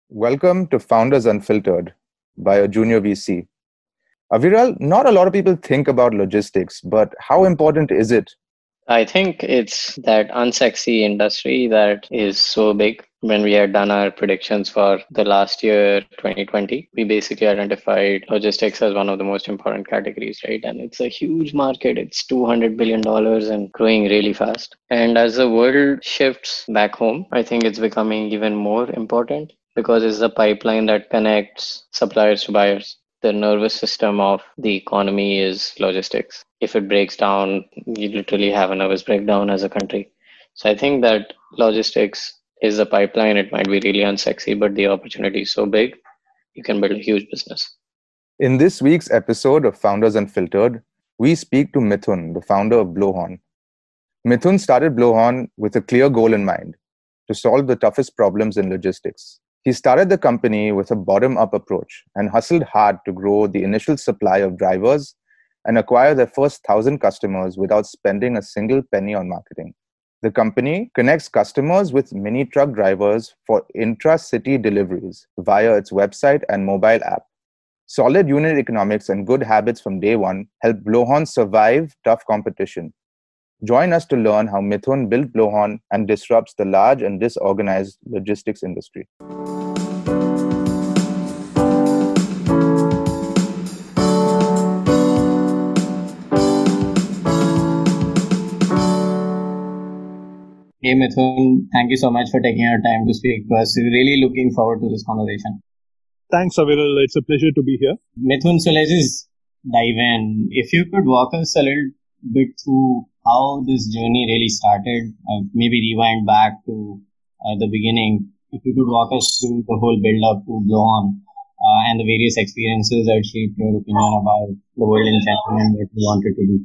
Welcome to Founders Unfiltered by a junior VC. Aviral, not a lot of people think about logistics, but how important is it? I think it's that unsexy industry that is so big. When we had done our predictions for the last year, 2020, we basically identified logistics as one of the most important categories, right? And it's a huge market. It's $200 billion and growing really fast. And as the world shifts back home, I think it's becoming even more important because it's the pipeline that connects suppliers to buyers. The nervous system of the economy is logistics. If it breaks down, you literally have a nervous breakdown as a country. So I think that logistics is the pipeline. It might be really unsexy, but the opportunity is so big, you can build a huge business. In this week's episode of Founders Unfiltered, we speak to Mithun, the founder of Blowhorn. Mithun started Blowhorn with a clear goal in mind to solve the toughest problems in logistics. He started the company with a bottom-up approach and hustled hard to grow the initial supply of drivers and acquire their first 1,000 customers without spending a single penny on marketing. The company connects customers with mini truck drivers for intra-city deliveries via its website and mobile app. Solid unit economics and good habits from day one help Blowhorn survive tough competition. Join us to learn how Mithun built Blowhorn and disrupts the large and disorganized logistics industry. Hey Mithun, thank you so much for taking your time to speak to us. We're really looking forward to this conversation. Thanks, Aviral. It's a pleasure to be here. Mithun, so let's just dive in. If you could walk us a little bit through how this journey really started, maybe rewind back to the beginning. If you could walk us through the whole build-up to Blowhorn and the various experiences that shaped your opinion about the world in general and what you wanted to do.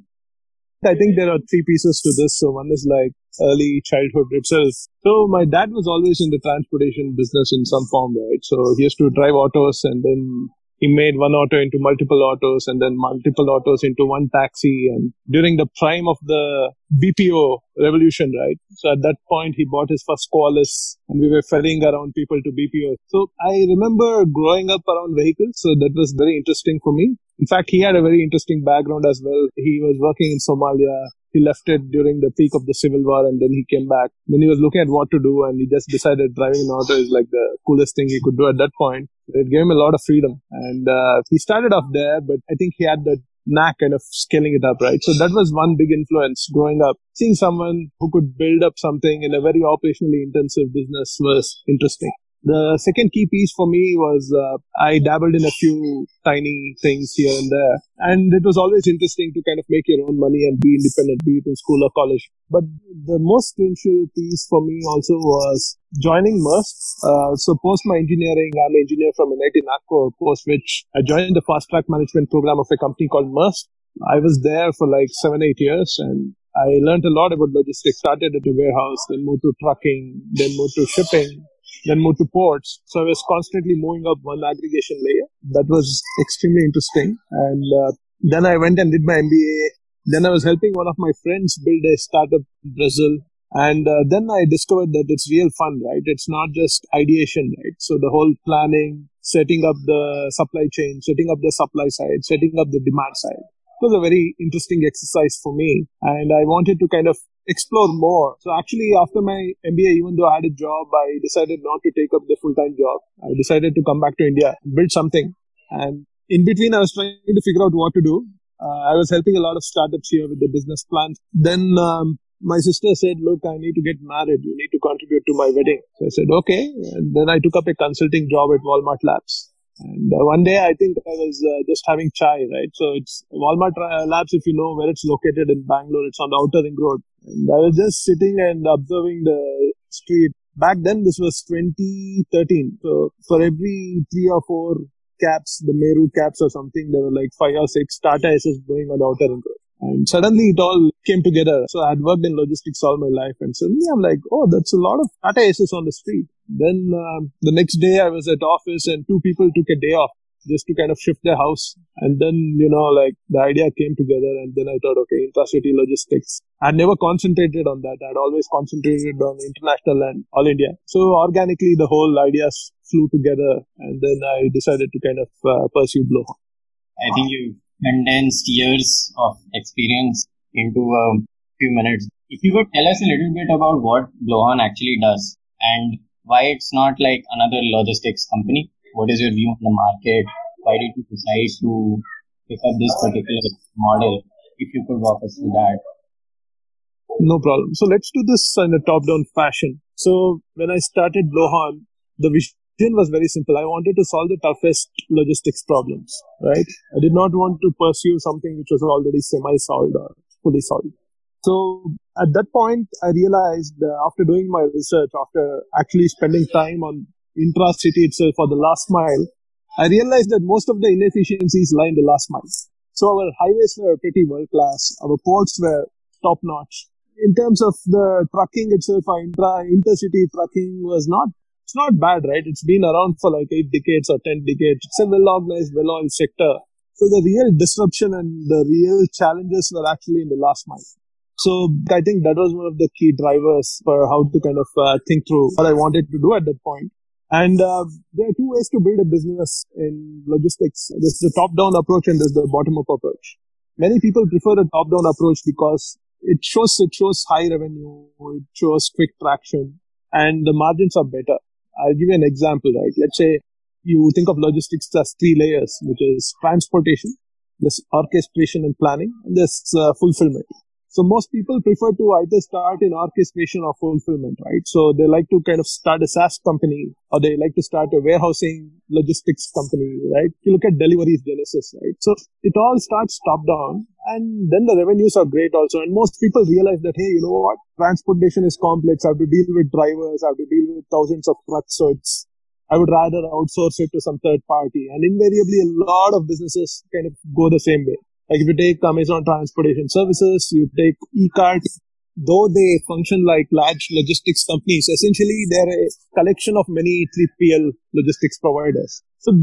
I think there are three pieces to this. So one is like early childhood itself. So my dad was always in the transportation business in some form, right? So he used to drive autos and then he made one auto into multiple autos and then multiple autos into one taxi. And during the prime of the BPO revolution, right? So at that point, he bought his first Qualis and we were ferrying around people to BPO. So I remember growing up around vehicles. So that was very interesting for me. In fact, he had a very interesting background as well. He was working in Somalia. He left it during the peak of the civil war and then he came back. Then he was looking at what to do and he just decided driving an auto is like the coolest thing he could do at that point. It gave him a lot of freedom. And he started off there, but I think he had the knack kind of scaling it up, right? So that was one big influence growing up. Seeing someone who could build up something in a very operationally intensive business was interesting. The second key piece for me was I dabbled in a few tiny things here and there. And it was always interesting to kind of make your own money and be independent, be it in school or college. But the most crucial piece for me also was joining Maersk. So post my engineering, I'm an engineer from NIT Nagpur, post which I joined the fast track management program of a company called Maersk. I was there for like 7-8 years and I learned a lot about logistics. Started at a warehouse, then moved to trucking, then moved to shipping, then moved to ports. So I was constantly moving up one aggregation layer. That was extremely interesting. And then I went and did my MBA. Then I was helping one of my friends build a startup in Brazil. And then I discovered that it's real fun, right? It's not just ideation, right? So the whole planning, setting up the supply chain, setting up the supply side, setting up the demand side. It was a very interesting exercise for me. And I wanted to kind of explore more. So actually, after my MBA, even though I had a job, I decided not to take up the full-time job. I decided to come back to India, build something. And in between, I was trying to figure out what to do. I was helping a lot of startups here with the business plans. Then my sister said, look, I need to get married. You need to contribute to my wedding. So I said, okay. And then I took up a consulting job at Walmart Labs. And one day, I think I was just having chai, right? So it's Walmart Labs, if you know where it's located in Bangalore, it's on the Outer Ring Road. And I was just sitting and observing the street. Back then, this was 2013. So for every 3 or 4 cabs, the Meru cabs or something, there were like 5 or 6 Tata Aces going on the Outer Ring Road. And suddenly it all came together. So I had worked in logistics all my life. And suddenly I'm like, oh, that's a lot of Tata Aces on the street. Then the next day I was at office and 2 people took a day off just to kind of shift their house. And then, like the idea came together and then I thought, okay, intra-city logistics. I'd never concentrated on that. I'd always concentrated on international and all India. So organically, the whole idea flew together, and then I decided to kind of pursue Blowhorn. I think you condensed years of experience into a few minutes. If you could tell us a little bit about what Blowhorn actually does and why it's not like another logistics company. What is your view on the market? Why did you decide to pick up this particular model? If you could walk us through that. No problem. So let's do this in a top-down fashion. So when I started Blowhorn, the vision was very simple. I wanted to solve the toughest logistics problems, right? I did not want to pursue something which was already semi-solved or fully solved. So at that point, I realized after doing my research, after actually spending time on intra-city itself for the last mile, I realized that most of the inefficiencies lie in the last mile. So our highways were pretty world-class. Our ports were top-notch. In terms of the trucking itself, our intercity trucking was it's not bad, right? It's been around for like 8 decades or 10 decades. It's a well-organized, well-oiled sector. So the real disruption and the real challenges were actually in the last mile. So I think that was one of the key drivers for how to kind of think through what I wanted to do at that point. And there are two ways to build a business in logistics. There's the top-down approach and there's the bottom-up approach. Many people prefer a top-down approach because it shows high revenue, it shows quick traction, and the margins are better. I'll give you an example, right? Let's say you think of logistics as 3 layers, which is transportation, there's orchestration and planning, and there's fulfillment. So most people prefer to either start in orchestration or fulfillment, right? So they like to kind of start a SaaS company, or they like to start a warehousing logistics company, right? You look at Delivery's Genesis, right? So it all starts top down, and then the revenues are great also. And most people realize that, hey, you know what? Transportation is complex. I have to deal with drivers. I have to deal with thousands of trucks. So I would rather outsource it to some third party. And invariably, a lot of businesses kind of go the same way. Like if you take Amazon Transportation Services, you take eCart, though they function like large logistics companies, essentially they're a collection of many 3PL logistics providers. So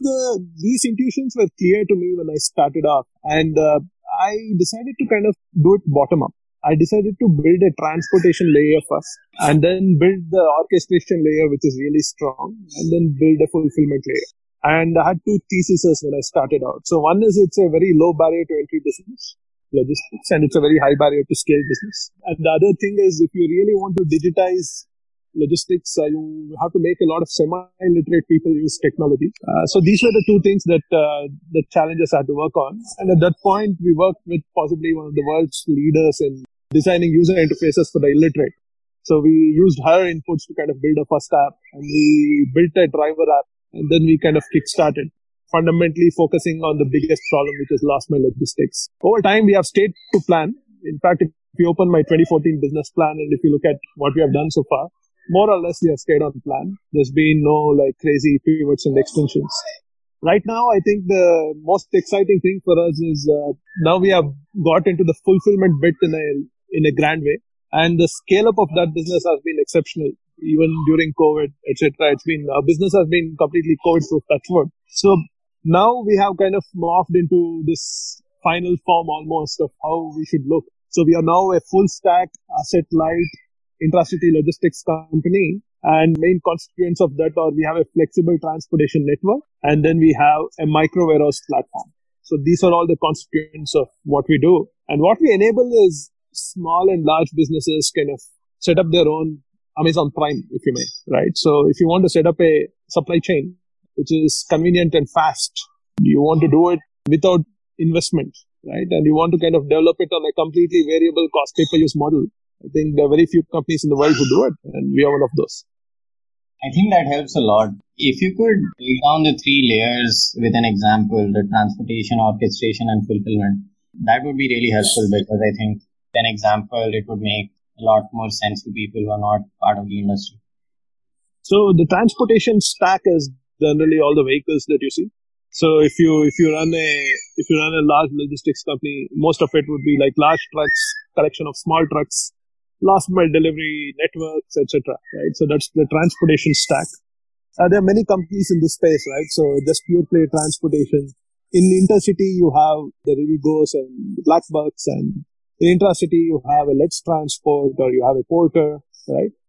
these intuitions were clear to me when I started off, and I decided to kind of do it bottom up. I decided to build a transportation layer first, and then build the orchestration layer, which is really strong, and then build a fulfillment layer. And I had 2 theses when I started out. So one is it's a very low barrier to entry business, logistics, and it's a very high barrier to scale business. And the other thing is if you really want to digitize logistics, you have to make a lot of semi-literate people use technology. So these were the 2 things that the challengers had to work on. And at that point, we worked with possibly one of the world's leaders in designing user interfaces for the illiterate. So we used her inputs to kind of build a first app, and we built a driver app. And then we kind of kickstarted, fundamentally focusing on the biggest problem, which is last mile logistics. Over time, we have stayed to plan. In fact, if you open my 2014 business plan and if you look at what we have done so far, more or less we have stayed on plan. There's been no like crazy pivots and extensions. Right now, I think the most exciting thing for us is now we have got into the fulfillment bit in a grand way. And the scale up of that business has been exceptional. Even during COVID, etc., our business has been completely COVID-proof, touch wood. So now we have kind of morphed into this final form almost of how we should look. So we are now a full stack, asset light, intracity logistics company, and main constituents of that are we have a flexible transportation network, and then we have a micro warehouse platform. So these are all the constituents of what we do. And what we enable is small and large businesses kind of set up their own Amazon Prime, if you may, right? So if you want to set up a supply chain, which is convenient and fast, you want to do it without investment, right? And you want to kind of develop it on a completely variable cost pay-per-use model. I think there are very few companies in the world who do it, and we are one of those. I think that helps a lot. If you could break down the 3 layers with an example, the transportation, orchestration, and fulfillment, that would be really helpful, because I think an example, it would make a lot more sense to people who are not part of the industry. So the transportation stack is generally all the vehicles that you see. So if you run a large logistics company, most of it would be like large trucks, collection of small trucks, last mile delivery networks, etc. Right? So that's the transportation stack. There are many companies in this space, right? So just pure play transportation. In intercity, you have the Rivigos and BlackBucks, and in intracity, you have a Let's Transport or you have a Porter, right?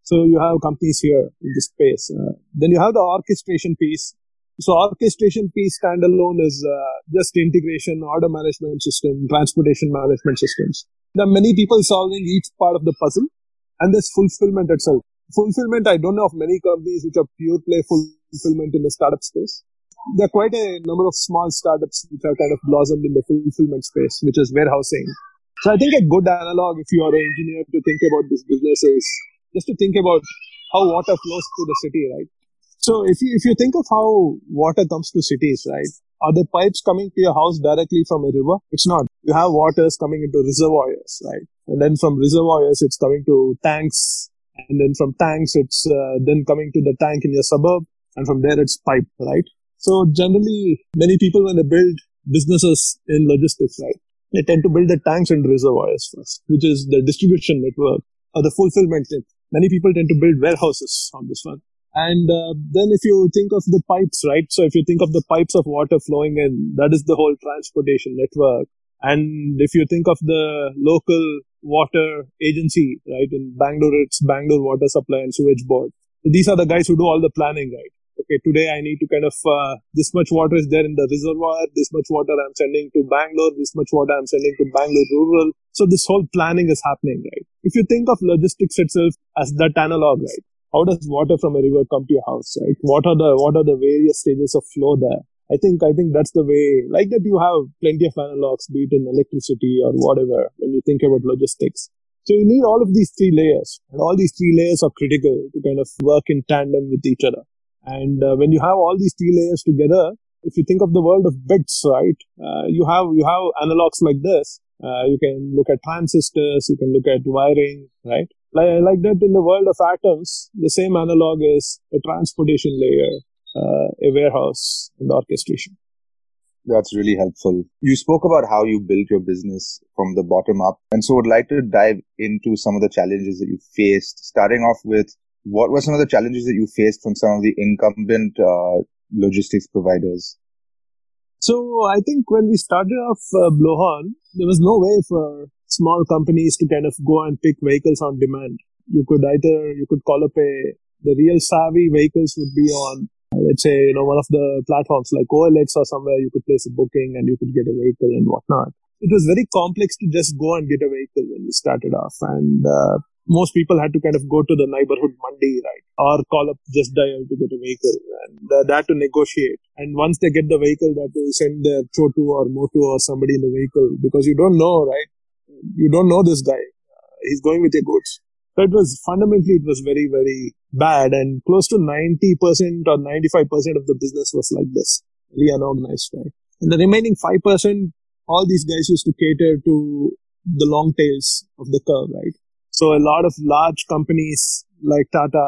So you have companies here in this space. Then you have the orchestration piece. So orchestration piece standalone is just integration, order management system, transportation management systems. There are many people solving each part of the puzzle, and there's fulfillment itself. Fulfillment, I don't know of many companies which are pure play fulfillment in the startup space. There are quite a number of small startups which have kind of blossomed in the fulfillment space, which is warehousing. So I think a good analog, if you are an engineer, to think about this business is just to think about how water flows through the city, right? So if you think of how water comes to cities, right? Are the pipes coming to your house directly from a river? It's not. You have waters coming into reservoirs, right? And then from reservoirs, it's coming to tanks. And then from tanks, it's then coming to the tank in your suburb. And from there, it's piped, right? So generally, many people, when they build businesses in logistics, right, they tend to build the tanks and reservoirs first, which is the distribution network or the fulfillment network. Many people tend to build warehouses on this one. And then if you think of the pipes, right? So if you think of the pipes of water flowing in, that is the whole transportation network. And if you think of the local water agency, right? In Bangalore, it's Bangalore Water Supply and Sewage Board. So these are the guys who do all the planning, right? Okay, today I need to kind of, this much water is there in the reservoir, this much water I'm sending to Bangalore, this much water I'm sending to Bangalore rural. So this whole planning is happening, right? If you think of logistics itself as that analog, right? How does water from a river come to your house, right? What are the various stages of flow there? I think that's the way, like that you have plenty of analogs, be it in electricity or whatever, when you think about logistics. So you need all of these three layers, and all these three layers are critical to kind of work in tandem with each other. And when you have all these three layers together, if you think of the world of bits, right, you have analogs like this. You can look at transistors, you can look at wiring, right? Like that in the world of atoms, the same analog is a transportation layer, a warehouse, and orchestration. That's really helpful. You spoke about how you built your business from the bottom up. And so I'd like to dive into some of the challenges that you faced, starting off with what were some of the challenges that you faced from some of the incumbent logistics providers? So I think when we started off Blowhorn, there was no way for small companies to kind of go and pick vehicles on demand. You could call up the real savvy vehicles would be on, let's say, one of the platforms like OLX or somewhere. You could place a booking and you could get a vehicle and whatnot. It was very complex to just go and get a vehicle when we started off. And most people had to kind of go to the neighborhood mandi, right? Or call up Just Dial to get a vehicle, and they had to negotiate. And once they get the vehicle, they had to send their Chotu or Motu or somebody in the vehicle, because you don't know, right? You don't know this guy. He's going with your goods. So it was very, very bad, and close to 90% or 95% of the business was like this, very unorganized, right? And the remaining 5%, all these guys used to cater to the long tails of the curve, right? So a lot of large companies like Tata,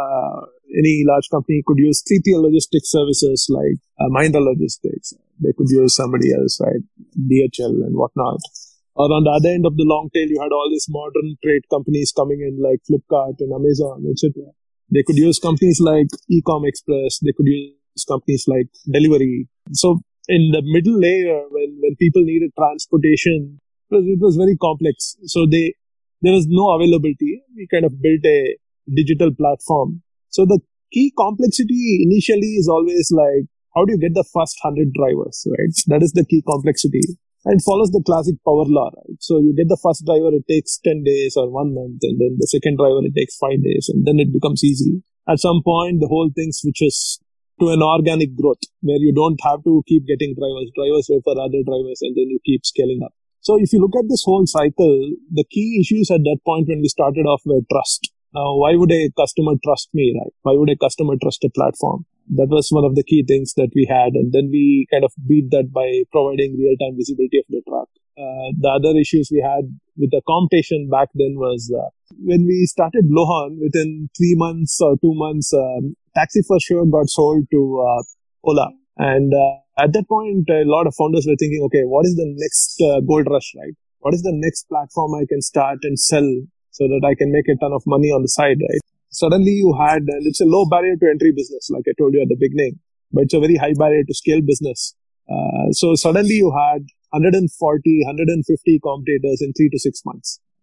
any large company could use 3PL logistics services like Mahindra Logistics. They could use somebody else, right? DHL and whatnot. Or on the other end of the long tail, you had all these modern trade companies coming in like Flipkart and Amazon, etc. They could use companies like Ecom Express. They could use companies like Delivery. So in the middle layer, when people needed transportation, it was very complex. So there was no availability. We kind of built a digital platform. So the key complexity initially is always like, how do you get the first 100 drivers, right? That is the key complexity. And follows the classic power law, right? So you get the first driver, it takes 10 days or 1 month, and then the second driver, it takes 5 days, and then it becomes easy. At some point, the whole thing switches to an organic growth, where you don't have to keep getting drivers wait for other drivers, and then you keep scaling up. So if you look at this whole cycle, the key issues at that point when we started off were trust. Now, why would a customer trust me, right? Why would a customer trust a platform? That was one of the key things that we had. And then we kind of beat that by providing real-time visibility of the truck. The other issues we had with the competition back then was when we started Blowhorn, within 3 months or 2 months, Taxi for Sure got sold to Ola. And at that point, a lot of founders were thinking, okay, what is the next gold rush, right? What is the next platform I can start and sell so that I can make a ton of money on the side, right? Suddenly you had, and it's a low barrier to entry business, like I told you at the beginning, but it's a very high barrier to scale business. So suddenly you had 140, 150 competitors in 3 to 6 months.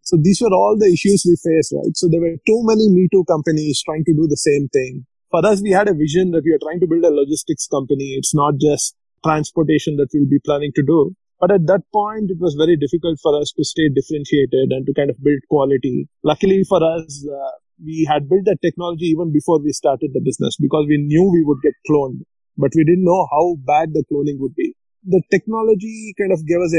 So these were all the issues we faced, right? So there were too many Me Too companies trying to do the same thing. For us, we had a vision that we are trying to build a logistics company. It's not just transportation that we'll be planning to do. But at that point, it was very difficult for us to stay differentiated and to kind of build quality. Luckily for us, we had built that technology even before we started the business because we knew we would get cloned, but we didn't know how bad the cloning would be. The technology kind of gave us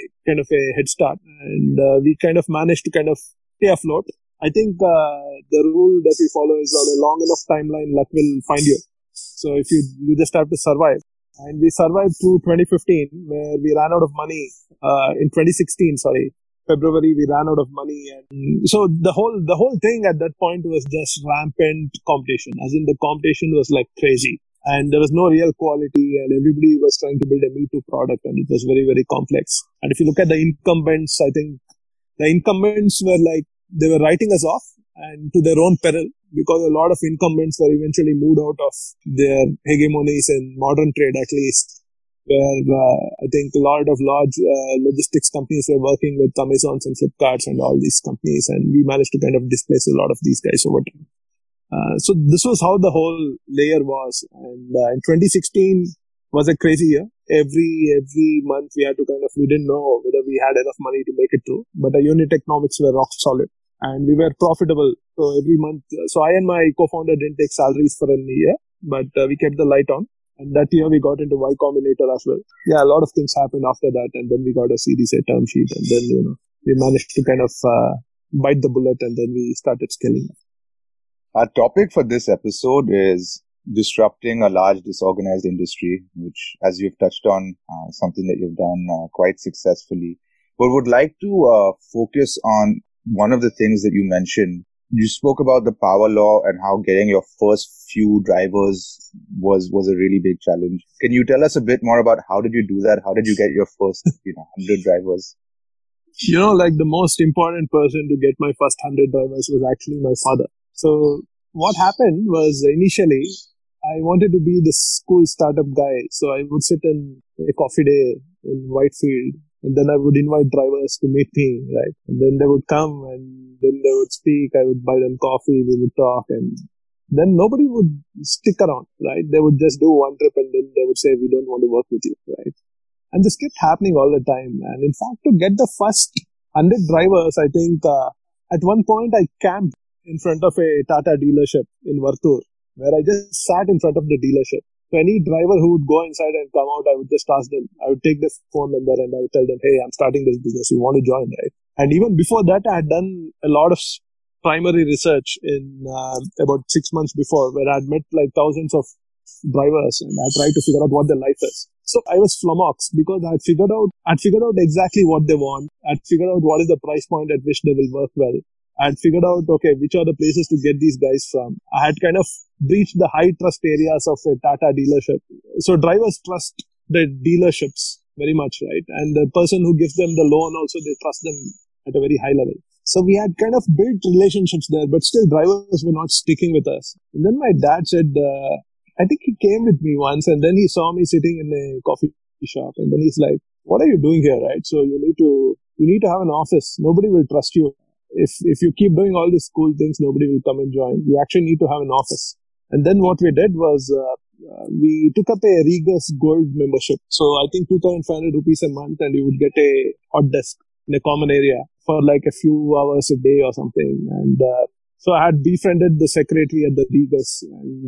a head start, and we kind of managed to kind of stay afloat. I think the rule that we follow is on a long enough timeline, luck will find you. So if you just have to survive. And we survived through 2015, where we ran out of money. In 2016, February, we ran out of money. And so the whole thing at that point was just rampant competition, as in the competition was like crazy. And there was no real quality, and everybody was trying to build a Me Too product, and it was very, very complex. And if you look at the incumbents, I think the incumbents were like, they were writing us off and to their own peril, because a lot of incumbents were eventually moved out of their hegemonies in modern trade, at least, where I think a lot of large logistics companies were working with Amazons and Flipkarts and all these companies, and we managed to kind of displace a lot of these guys over time. So this was how the whole layer was. And in 2016 was a crazy year. Every month we didn't know whether we had enough money to make it through, but the unit economics were rock solid and we were profitable. So every month, so I and my co-founder didn't take salaries for a year, but we kept the light on. And that year we got into Y Combinator as well. Yeah, a lot of things happened after that. And then we got a Series A term sheet, and then, we managed to kind of bite the bullet, and then we started scaling. Our topic for this episode is disrupting a large disorganized industry, which, as you've touched on, something that you've done quite successfully. But would like to focus on one of the things that you mentioned. You spoke about the power law and how getting your first few drivers was a really big challenge. Can you tell us a bit more about how did you do that? How did you get your first 100 drivers? Like the most important person to get my first 100 drivers was actually my father. So what happened was, initially I wanted to be the school startup guy. So I would sit in a coffee day in Whitefield, and then I would invite drivers to meet me, right? And then they would come and then they would speak. I would buy them coffee, we would talk, and then nobody would stick around, right? They would just do one trip and then they would say, we don't want to work with you, right? And this kept happening all the time. And in fact, to get the first 100 drivers, I think at one point I camped in front of a Tata dealership in Vartur, where I just sat in front of the dealership. So any driver who would go inside and come out, I would just ask them. I would take the phone number and I would tell them, hey, I'm starting this business. You want to join, right? And even before that, I had done a lot of primary research in about 6 months before, where I had met like thousands of drivers and I tried to figure out what their life is. So I was flummoxed because I'd figured out exactly what they want. I'd figured out what is the price point at which they will work well. I had figured out, okay, which are the places to get these guys from. I had kind of breached the high trust areas of a Tata dealership. So drivers trust the dealerships very much, right? And the person who gives them the loan also, they trust them at a very high level. So we had kind of built relationships there, but still drivers were not sticking with us. And then my dad said, I think he came with me once, and then he saw me sitting in a coffee shop, and then he's like, what are you doing here, right? So you need to have an office. Nobody will trust you. If you keep doing all these cool things, nobody will come and join. You actually need to have an office. And then what we did was, we took up a Regus Gold membership. So I think 2,500 rupees a month, and you would get a hot desk in a common area for like a few hours a day or something. And so I had befriended the secretary at the Regus and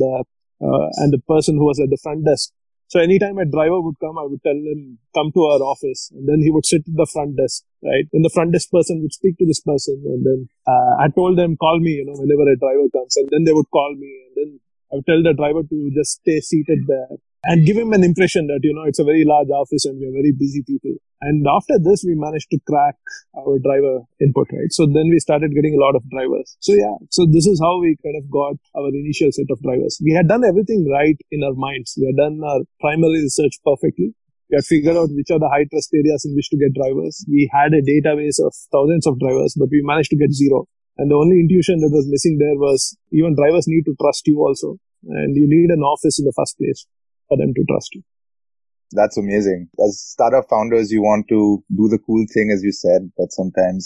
the person who was at the front desk. So anytime a driver would come, I would tell him, come to our office. And then he would sit at the front desk, right? Then the front desk person would speak to this person. And then I told them, call me, whenever a driver comes. And then they would call me. And then I would tell the driver to just stay seated there and give him an impression that, it's a very large office and we're very busy people. And after this, we managed to crack our driver input, right? So then we started getting a lot of drivers. So this is how we kind of got our initial set of drivers. We had done everything right in our minds. We had done our primary research perfectly. We had figured out which are the high trust areas in which to get drivers. We had a database of thousands of drivers, but we managed to get zero. And the only intuition that was missing there was even drivers need to trust you also. And you need an office in the first place for them to trust you. That's amazing. As startup founders, you want to do the cool thing, as you said, but sometimes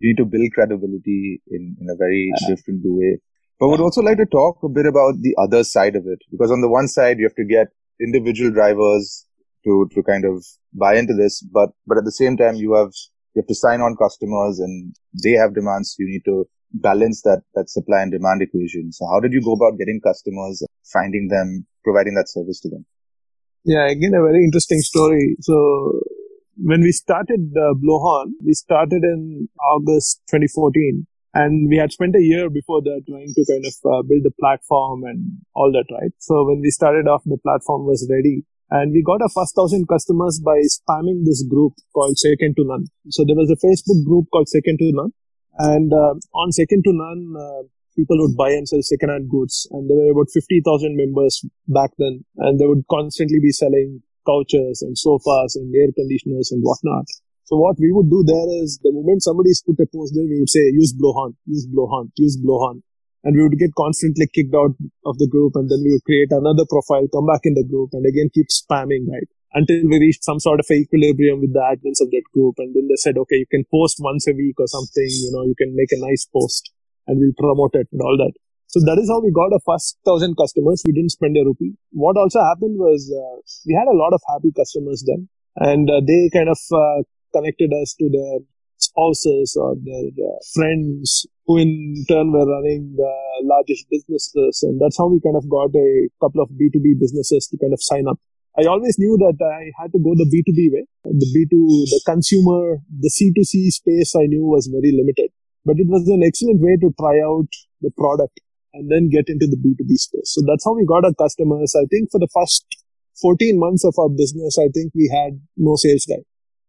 You need to build credibility in a very different way. But would also like to talk a bit about the other side of it, because on the one side, you have to get individual drivers to kind of buy into this, but at the same time, you have to sign on customers and they have demands. You need to balance that supply and demand equation. So how did you go about getting customers, finding them, providing that service to them? Yeah, again, a very interesting story. So when we started Blowhorn, we started in August 2014. And we had spent a year before that trying to kind of build a platform and all that, right? So when we started off, the platform was ready. And we got our first 1,000 customers by spamming this group called Second to None. So there was a Facebook group called Second to None. And on Second to None, people would buy and sell second-hand goods. And there were about 50,000 members back then. And they would constantly be selling couches and sofas and air conditioners and whatnot. So what we would do there is, the moment somebody's put a post there, we would say, use Blowhorn, use Blowhorn, use Blowhorn. And we would get constantly kicked out of the group, and then we would create another profile, come back in the group, and again keep spamming, right? Until we reached some sort of equilibrium with the admins of that group. And then they said, okay, you can post once a week or something, you can make a nice post and we'll promote it and all that. So that is how we got our first 1,000 customers. We didn't spend a rupee. What also happened was, we had a lot of happy customers then, and they kind of connected us to their spouses or their friends, who in turn were running largish businesses. And that's how we kind of got a couple of B2B businesses to kind of sign up. I always knew that I had to go the B2B way. The consumer, the C2C space I knew was very limited. But it was an excellent way to try out the product and then get into the B2B space. So that's how we got our customers. I think for the first 14 months of our business, I think we had no sales guy.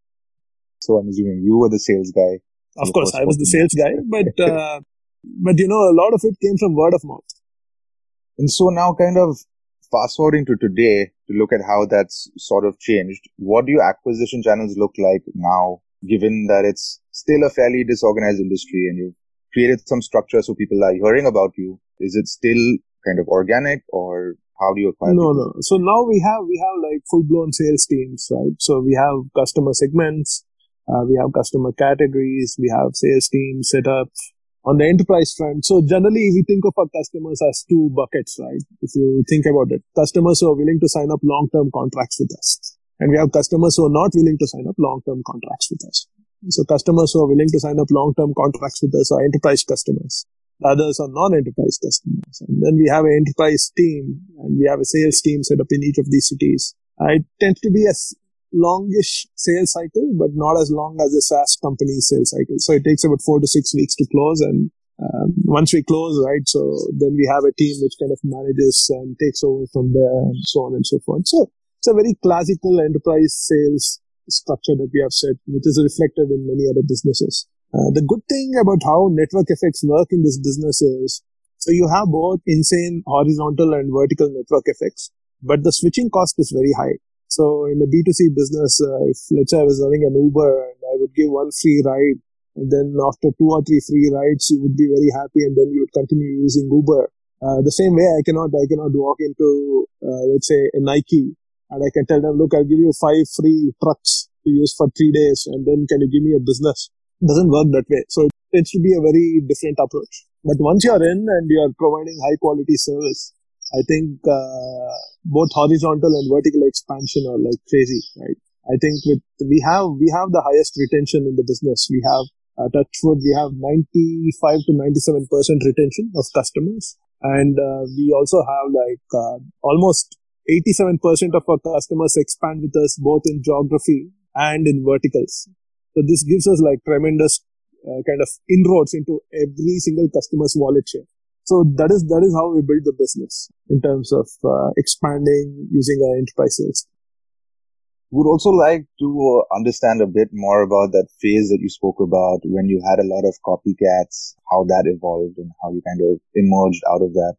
So I'm assuming you were the sales guy. Of course, I was the sales guy, but a lot of it came from word of mouth. And so now, kind of fast forwarding to today, to look at how that's sort of changed, what do your acquisition channels look like now, given that it's still a fairly disorganized industry and you've created some structure so people are hearing about you? Is it still kind of organic, or how do you acquire people? No. So now we have like full-blown sales teams, right? So we have customer segments. We have customer categories, we have sales teams set up on the enterprise front. So generally, we think of our customers as two buckets, right? If you think about it, customers who are willing to sign up long-term contracts with us. And we have customers who are not willing to sign up long-term contracts with us. So customers who are willing to sign up long-term contracts with us are enterprise customers. The others are non-enterprise customers. And then we have an enterprise team, and we have a sales team set up in each of these cities. It tends to be a longish sales cycle, but not as long as a SaaS company sales cycle. So it takes about 4 to 6 weeks to close. And once we close, right, so then we have a team which kind of manages and takes over from there and so on and so forth. So it's a very classical enterprise sales structure that we have set, which is reflected in many other businesses. The good thing about how network effects work in this business is, so you have both insane horizontal and vertical network effects, but the switching cost is very high. So in a B2C business, if let's say I was running an Uber and I would give one free ride, and then after 2 or 3 free rides, you would be very happy, and then you would continue using Uber. The same way, I cannot walk into, let's say, a Nike, and I can tell them, look, I'll give you 5 free trucks to use for 3 days, and then can you give me a business? It doesn't work that way. So it tends to be a very different approach. But once you're in and you're providing high quality service, I think both horizontal and vertical expansion are like crazy, right? I think we have the highest retention in the business. We have Touchwood, we have 95 to 97% retention of customers, and we also have like almost 87% of our customers expand with us both in geography and in verticals. So this gives us like tremendous kind of inroads into every single customer's wallet share. So that is how we build the business in terms of expanding using our enterprise sales. Would also like to understand a bit more about that phase that you spoke about when you had a lot of copycats, how that evolved and how you kind of emerged out of that.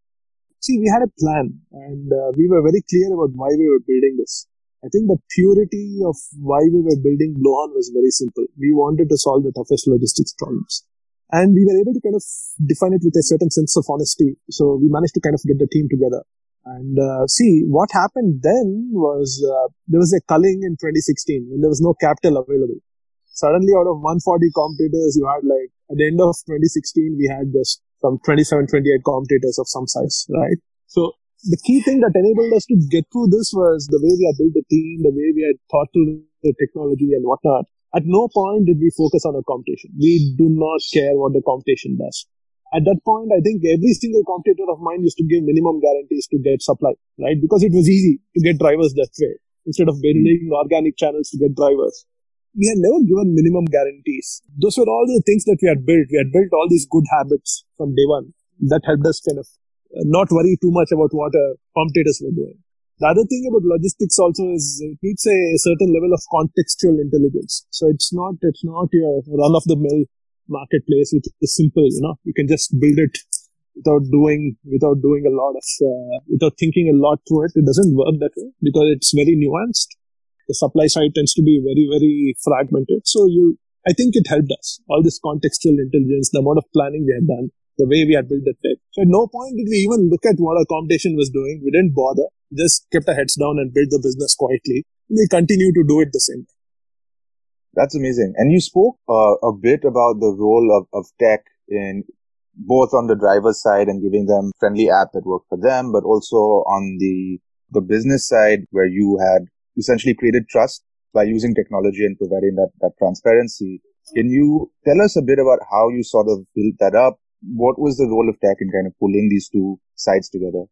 See, we had a plan, and we were very clear about why we were building this. I think the purity of why we were building Blowhorn was very simple. We wanted to solve the toughest logistics problems. And we were able to kind of define it with a certain sense of honesty. So we managed to kind of get the team together. And see, what happened then was there was a culling in 2016 when there was no capital available. Suddenly, out of 140 competitors, you had like, at the end of 2016, we had just some 27, 28 competitors of some size, right? So the key thing that enabled us to get through this was the way we had built the team, the way we had thought through the technology and whatnot. At no point did we focus on a competition. We do not care what the competition does. At that point, I think every single competitor of mine used to give minimum guarantees to get supply, right? Because it was easy to get drivers that way. Instead of building organic channels to get drivers, we had never given minimum guarantees. Those were all the things that we had built. We had built all these good habits from day one that helped us kind of not worry too much about what competitors were doing. The other thing about logistics also is it needs a certain level of contextual intelligence. So it's not your run of the mill marketplace, which is simple. You can just build it without doing a lot of without thinking a lot through it. It doesn't work that way because it's very nuanced. The supply side tends to be very, very fragmented. So I think it helped us. All this contextual intelligence, the amount of planning we had done, the way we had built the tech. So at no point did we even look at what our competition was doing. We didn't bother. Just kept our heads down and built the business quietly. We continue to do it the same way. That's amazing. And you spoke a bit about the role of tech in both on the driver's side and giving them friendly app that worked for them, but also on the business side where you had essentially created trust by using technology and providing that transparency. Can you tell us a bit about how you sort of built that up? What was the role of tech in kind of pulling these two sides together?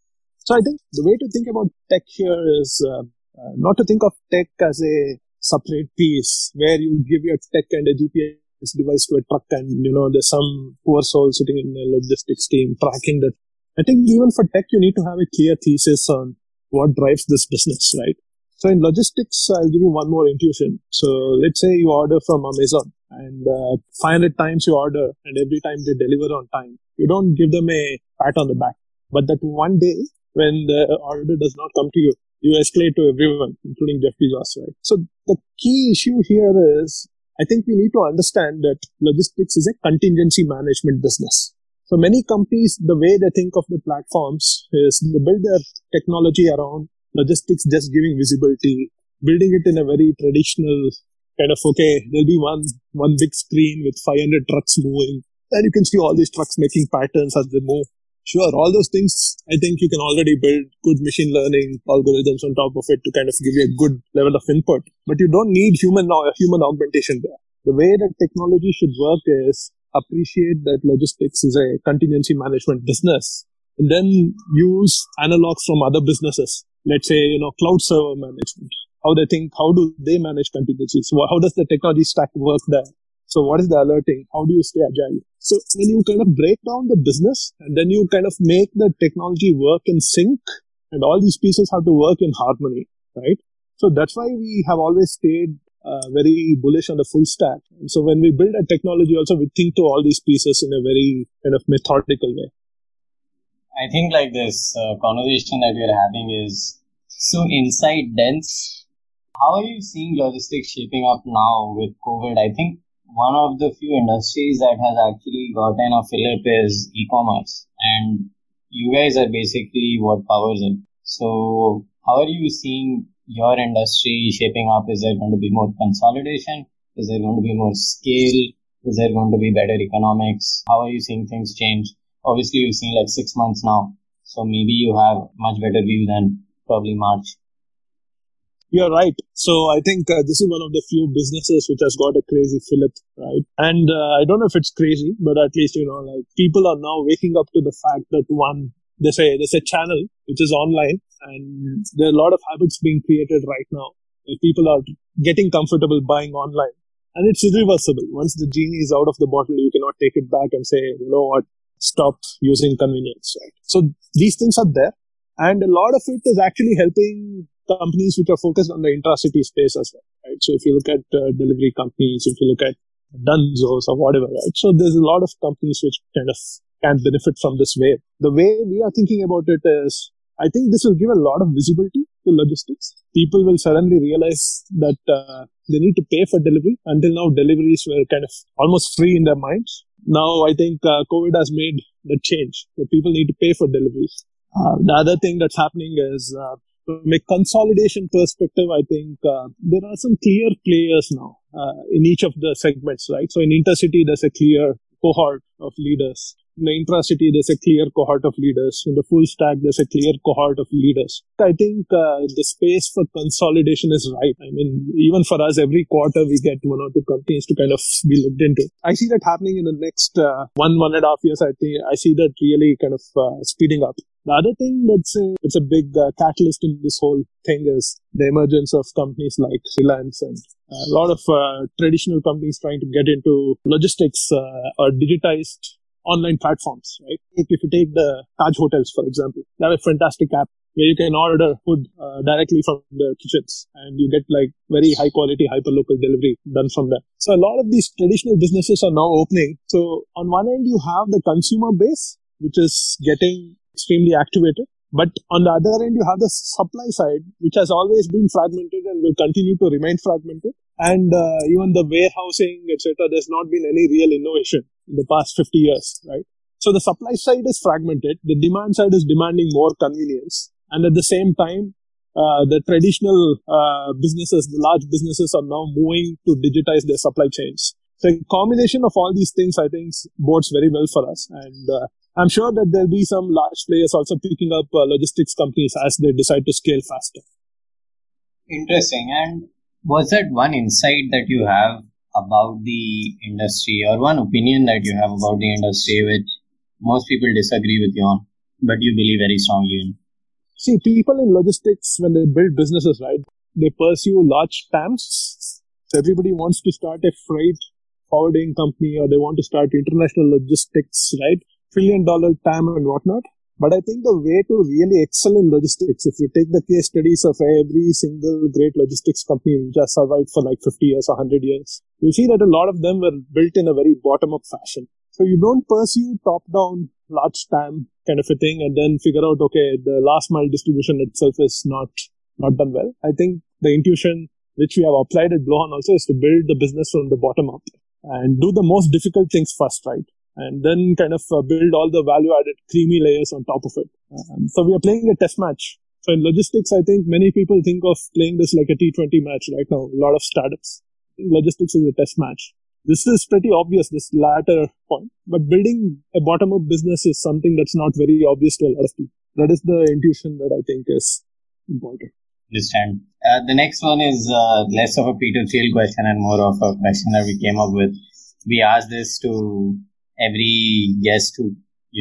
So I think the way to think about tech here is not to think of tech as a separate piece where you give your tech and a GPS device to a truck and, there's some poor soul sitting in a logistics team tracking that. I think even for tech, you need to have a clear thesis on what drives this business, right? So in logistics, I'll give you one more intuition. So let's say you order from Amazon and 500 times you order and every time they deliver on time. You don't give them a pat on the back. But that one day when the order does not come to you, you escalate to everyone, including Jeff Bezos, right? So the key issue here is, I think we need to understand that logistics is a contingency management business. So many companies, the way they think of the platforms is they build their technology around logistics just giving visibility, building it in a very traditional kind of, okay, there'll be one big screen with 500 trucks moving, and you can see all these trucks making patterns as they move. Sure, all those things, I think you can already build good machine learning algorithms on top of it to kind of give you a good level of input. But you don't need human augmentation there. The way that technology should work is appreciate that logistics is a contingency management business and then use analogs from other businesses. Let's say, cloud server management. How do they manage contingencies? How does the technology stack work there? So what is the alerting? How do you stay agile? So when you kind of break down the business and then you kind of make the technology work in sync and all these pieces have to work in harmony, right? So that's why we have always stayed very bullish on the full stack. And so when we build a technology also, we think to all these pieces in a very kind of methodical way. I think like this conversation that we're having is so insight dense. How are you seeing logistics shaping up now with COVID? I think one of the few industries that has actually gotten a fillip is e-commerce, and you guys are basically what powers it. So how are you seeing your industry shaping up? Is there going to be more consolidation? Is there going to be more scale? Is there going to be better economics? How are you seeing things change? Obviously, you've seen like 6 months now, so maybe you have much better view than probably March. You're right. So I think this is one of the few businesses which has got a crazy fillip, right? And I don't know if it's crazy, but at least, like people are now waking up to the fact that there's a channel which is online and there are a lot of habits being created right now. People are getting comfortable buying online and it's irreversible. Once the genie is out of the bottle, you cannot take it back and say, what, stop using convenience, right? So these things are there. And a lot of it is actually helping companies which are focused on the intracity space as well, right? So if you look at delivery companies, if you look at Dunzos or whatever, right? So there's a lot of companies which kind of can benefit from this wave. The way we are thinking about it is, I think this will give a lot of visibility to logistics. People will suddenly realize that they need to pay for delivery. Until now, deliveries were kind of almost free in their minds. Now, I think COVID has made the change that people need to pay for deliveries. The other thing that's happening is from a consolidation perspective, I think there are some clear players now in each of the segments, right? So in intercity, there's a clear cohort of leaders. In the intracity, there's a clear cohort of leaders. In the full stack, there's a clear cohort of leaders. I think the space for consolidation is right. I mean, even for us, every quarter we get one or two companies to kind of be looked into. I see that happening in the next 1.5 years. I think I see that really kind of speeding up. The other thing it's a big catalyst in this whole thing is the emergence of companies like Reliance and a lot of traditional companies trying to get into logistics or digitized online platforms, right? If you take the Taj Hotels, for example, they have a fantastic app where you can order food directly from the kitchens and you get like very high quality, hyper local delivery done from there. So a lot of these traditional businesses are now opening. So on one end, you have the consumer base, which is getting extremely activated. But on the other end, you have the supply side, which has always been fragmented and will continue to remain fragmented. And even the warehousing, etc., there's not been any real innovation in the past 50 years, right? So the supply side is fragmented. The demand side is demanding more convenience. And at the same time, the traditional businesses, the large businesses are now moving to digitize their supply chains. So a combination of all these things, I think, bodes very well for us. And I'm sure that there'll be some large players also picking up logistics companies as they decide to scale faster. Interesting. And was that one insight that you have about the industry or one opinion that you have about the industry which most people disagree with you on, but you believe very strongly in? See, people in logistics, when they build businesses, right, they pursue large TAMs. So everybody wants to start a freight forwarding company or they want to start international logistics, right? $1 trillion TAM and whatnot. But I think the way to really excel in logistics, if you take the case studies of every single great logistics company which has survived for like 50 years or 100 years, you see that a lot of them were built in a very bottom-up fashion. So you don't pursue top-down, large TAM kind of a thing and then figure out, okay, the last mile distribution itself is not done well. I think the intuition which we have applied at Blohan also is to build the business from the bottom up and do the most difficult things first, right? And then kind of build all the value-added creamy layers on top of it. So we are playing a test match. So in logistics, I think many people think of playing this like a T20 match right now. A lot of startups. I think logistics is a test match. This is pretty obvious, this latter point. But building a bottom-up business is something that's not very obvious to a lot of people. That is the intuition that I think is important. Understand. The next one is less of a Peter Thiel question and more of a question that we came up with. We asked this to every guest who,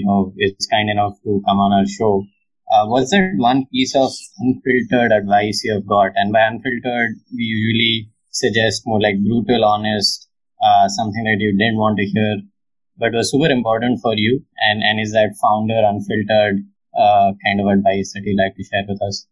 is kind enough to come on our show. What's that one piece of unfiltered advice you have got? And by unfiltered, we usually suggest more like brutal, honest, something that you didn't want to hear, but was super important for you. And is that founder unfiltered kind of advice that you'd like to share with us?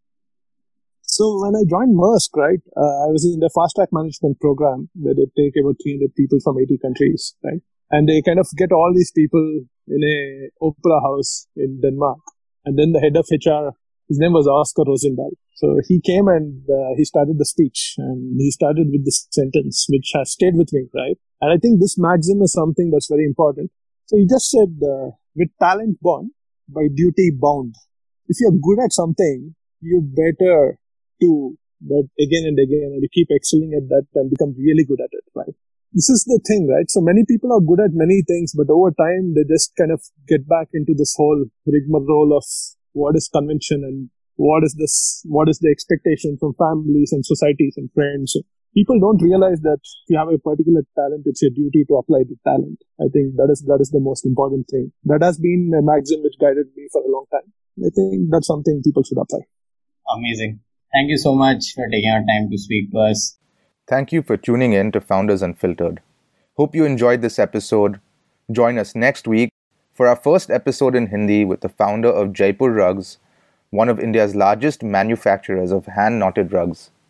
So when I joined Maersk, right, I was in the fast track management program where they take about 300 people from 80 countries, right? And they kind of get all these people in a opera house in Denmark. And then the head of HR, his name was Oscar Rosendahl. So he came and he started the speech and he started with this sentence, which has stayed with me, right? And I think this maxim is something that's very important. So he just said, with talent born, by duty bound. If you're good at something, you better do that again and again and you keep excelling at that and become really good at it, right? This is the thing, right? So many people are good at many things, but over time, they just kind of get back into this whole rigmarole of what is convention and what is the expectation from families and societies and friends. People don't realize that if you have a particular talent, it's your duty to apply the talent. I think that is the most important thing. That has been a maxim which guided me for a long time. I think that's something people should apply. Amazing. Thank you so much for taking our time to speak to us. Thank you for tuning in to Founders Unfiltered. Hope you enjoyed this episode. Join us next week for our first episode in Hindi with the founder of Jaipur Rugs, one of India's largest manufacturers of hand-knotted rugs.